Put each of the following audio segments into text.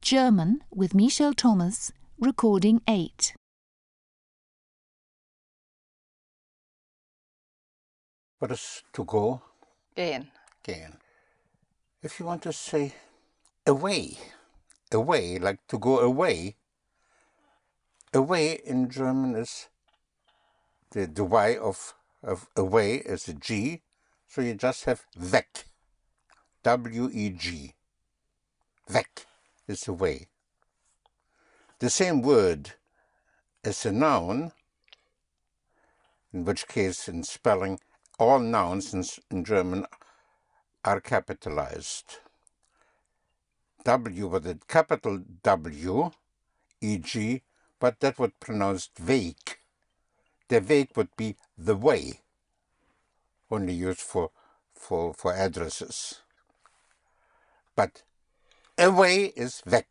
German with Michel Thomas, recording 8. What is to go? Gehen. Gehen. If you want to say away, away, like to go away, away in German is the Y of away is a G, so you just have weg, W-E-G. Weg is away. The same word as a noun, in which case in spelling all nouns in German are capitalized. W with a capital W, E-G, but that would pronounced Weg. The Weg would be the way, only used for addresses. But away is weg.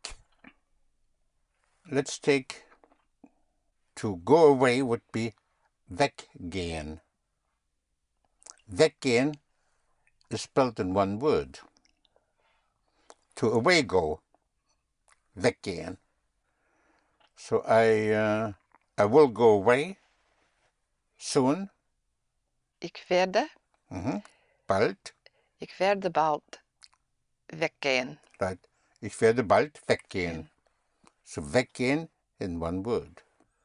Let's take to go away would be weggehen. Weggehen is spelled in one word. To away go, weggehen. So I will go away soon. Ich werde Bald. Ich werde bald weggehen. Right. Ich werde bald weggehen. So weggehen in one word.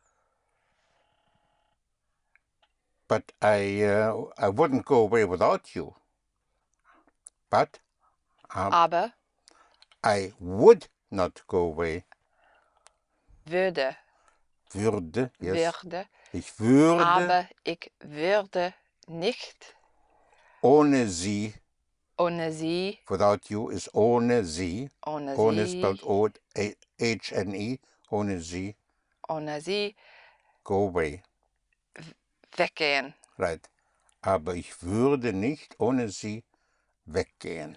But I wouldn't go away without you. But Aber I would not go away. würde. Würde, yes. Würde. Ich würde Aber ich würde nicht ohne sie. ohne sie. Without you is ohne sie. Ohne Ohne sie. spelled O-H-N-E. Ohne sie. Ohne sie Go away. weggehen. Right. Aber ich würde nicht ohne sie weggehen.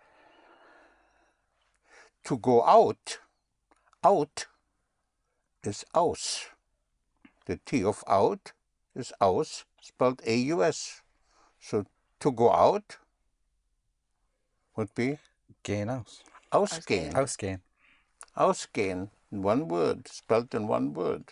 To go out. Out is aus. The T of out is aus, spelled A-U-S. So to go out would be Gehen aus. ausgehen. Ausgehen. Ausgehen in one word, spelled in one word.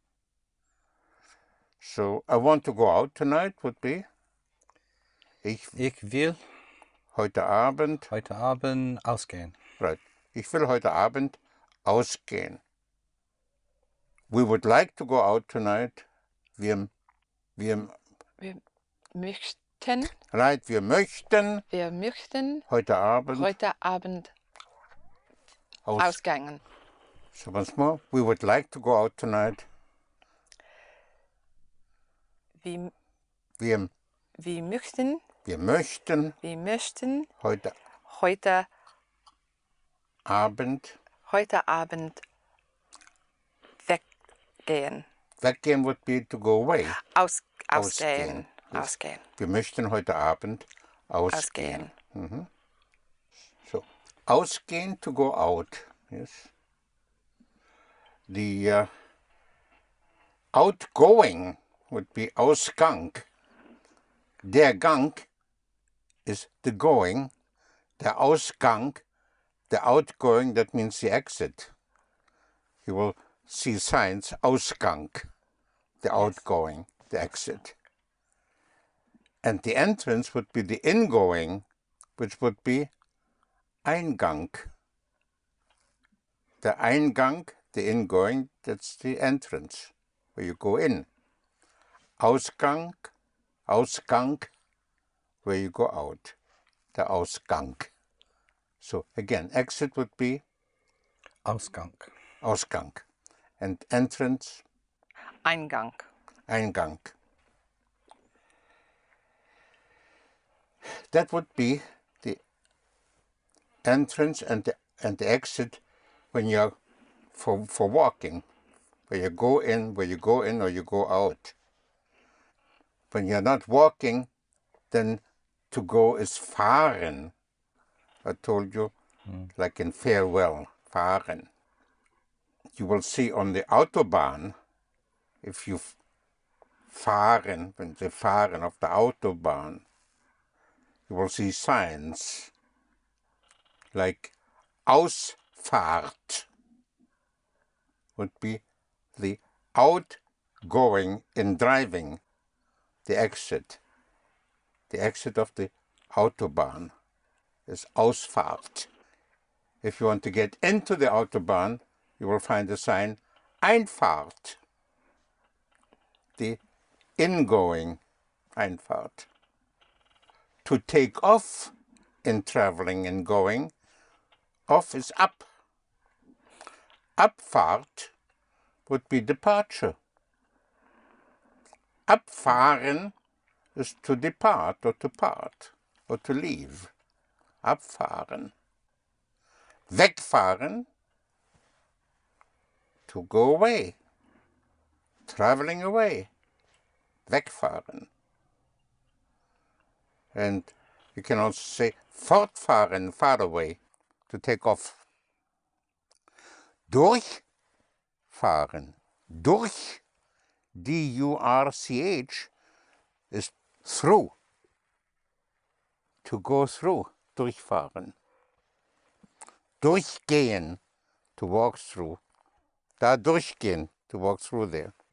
So I want to go out tonight would be Ich will heute Abend ausgehen. Right. Ich will heute Abend ausgehen. We would like to go out tonight. Wir möchten. Right, wir möchten Wir möchten heute Abend ausgehen. So once more, we would like to go out tonight. Wir möchten heute Abend weggehen. Weggehen would be to go away. Ausgehen. Yes. Ausgehen. Wir möchten heute Abend ausgehen. Ausgehen. So, ausgehen, to go out. Yes. The outgoing would be Ausgang. Der Gang is the going. Der Ausgang, the outgoing, that means the exit. You will see signs, Ausgang, the outgoing, the exit. And the entrance would be the ingoing, which would be Eingang. The Eingang, the ingoing, that's the entrance, where you go in. Ausgang, where you go out. The Ausgang. So again, exit would be Ausgang. And entrance? Eingang. That would be the entrance and the exit when you're for walking, where you go in or you go out. When you're not walking, then to go is fahren. I told you, like in farewell, fahren. You will see on the Autobahn, if you fahren, when they fahren of the Autobahn, you will see signs like Ausfahrt Einfahrt would be the outgoing in driving, the exit. The exit of the Autobahn is Ausfahrt. If you want to get into the Autobahn, you will find the sign Einfahrt, the ingoing Einfahrt. To take off in traveling and going, off is up. Abfahrt would be departure. Abfahren is to depart or to part or to leave. Abfahren. Wegfahren, to go away. Traveling away. Wegfahren. And you can also say fortfahren, far away, to take off. Durchfahren. Durch, D-U-R-C-H, is through. To go through, durchfahren. Durchgehen, to walk through. Da durchgehen, to walk through there.